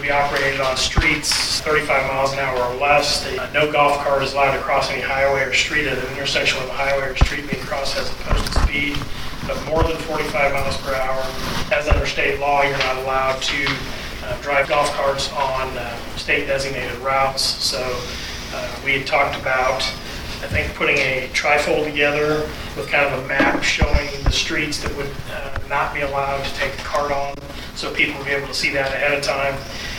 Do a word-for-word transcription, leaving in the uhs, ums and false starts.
be operated on streets thirty-five miles an hour or less. The, uh, no golf cart is allowed to cross any highway or street at an intersection with a highway or street being crossed has a posted speed of more than forty-five miles per hour. As under state law, you're not allowed to uh, drive golf carts on uh, state designated routes. So uh, we had talked about, I think, putting a trifold together with kind of a map showing the streets that would uh, not be allowed to take the cart on, so people would be able to see that ahead of time.